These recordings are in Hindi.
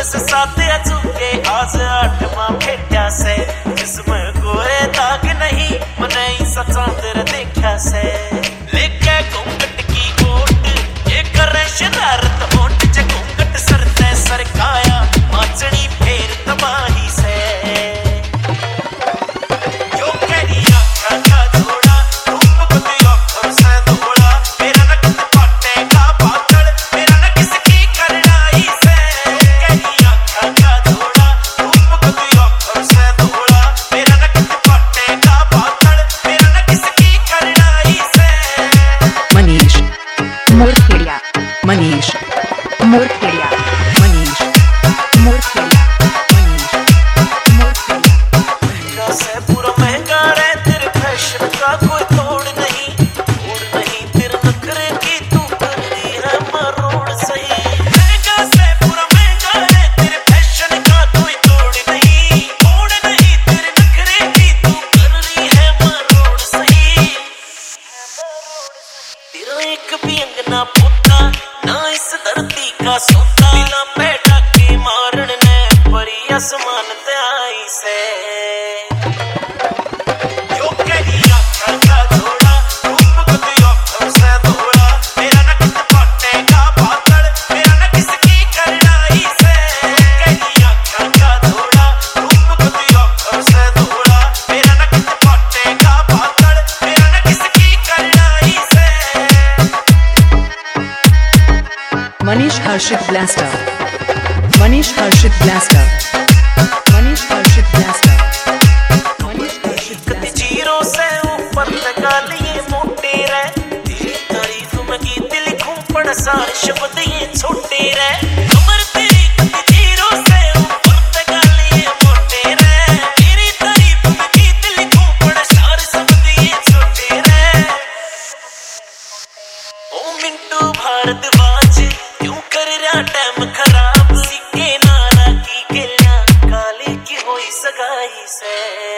से साथ अचूके आज आठवां फेट्या से जिसमें कोई दाग नहीं मनाई सा चांदर देखा से लेके घूंघट की ओट ये करे शरारत होट च घूंघट सरते सरकाया माचनी फेर तबाही से यो कही आँखा का जोड़ा रूप को दिया घर से धोड़ा मेरा न कित पाटे का पातड़ मेरा न किसकी करनाई से कही आँखा का जोड़ा रूप को दिया घर से धोड़ा मेरा न कित पाटे का पातड़ मेरा न किसकी करनाई से मनीष मोरखेड़िया मनीष मोरखेड़िया मनीष मोरखेड़िया मनीष मोरखेड़िया से पूरा महंगा रे तेरे फैशन का कोई तोड़ नहीं तेरे नखरे की तू कर रही है मरोड़ सही महंगा से पूरा महंगा रे तेरे फैशन का कोई तोड़ नहीं तेरे नखरे की तू कर रही है मरोड़ सही तेरा एक भी अंगना पोता ना इस धरती का सोता बिना पैठा के मारन ने परी आसमान ते आई से यो कही आँखा का जोड़ा रूप को दिया घर से धोड़ा मेरा न कित पाटे का पातड़ मेरा न किसकी करनाई से कही आँखा का जोड़ा रूप को दिया घर से धोड़ा मेरा न कित पाटे का पातड़ मेरा न किसकी करनाई से Manish Harshit blaster Manish Harshit blaster Manish Harshit blaster Manish Harshit कति जीरो से ऊपर लगा लिए मोटे रे तेरी तारीफ में गीत लिखूं पण सारे शब्द ये छोटे रे कमर तेरी कति जीरो से ऊपर लगा लिए मोटे रे तेरी तारीफ में गीत लिखूं पण सारे शब्द ये छोटे रे ओ मिंटू भारद्वाज क्यों कर रहा टाइम खराब सीखे नारा की गिलियां काले की होई सगाई से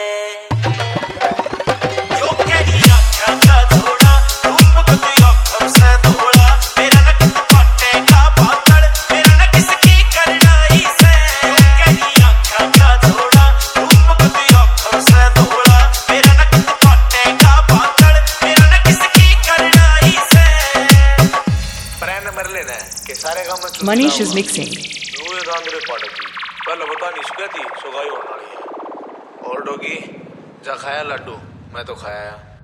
यो कही आँखा का जोड़ा रूप को दिया घर से धोड़ा मेरा न कित पाटे का पातड़ मेरा न किसकी करनाई से यो कही आँखा का जोड़ा रूप को दिया घर से धोड़ा मेरा न कित पाटे का पातड़ मेरा न किसकी करनाई से मनीष is mixing पहले बता नहीं सुखी थी सुगाई होने वाली है और डोगी जा खाया लड्डू मैं तो खाया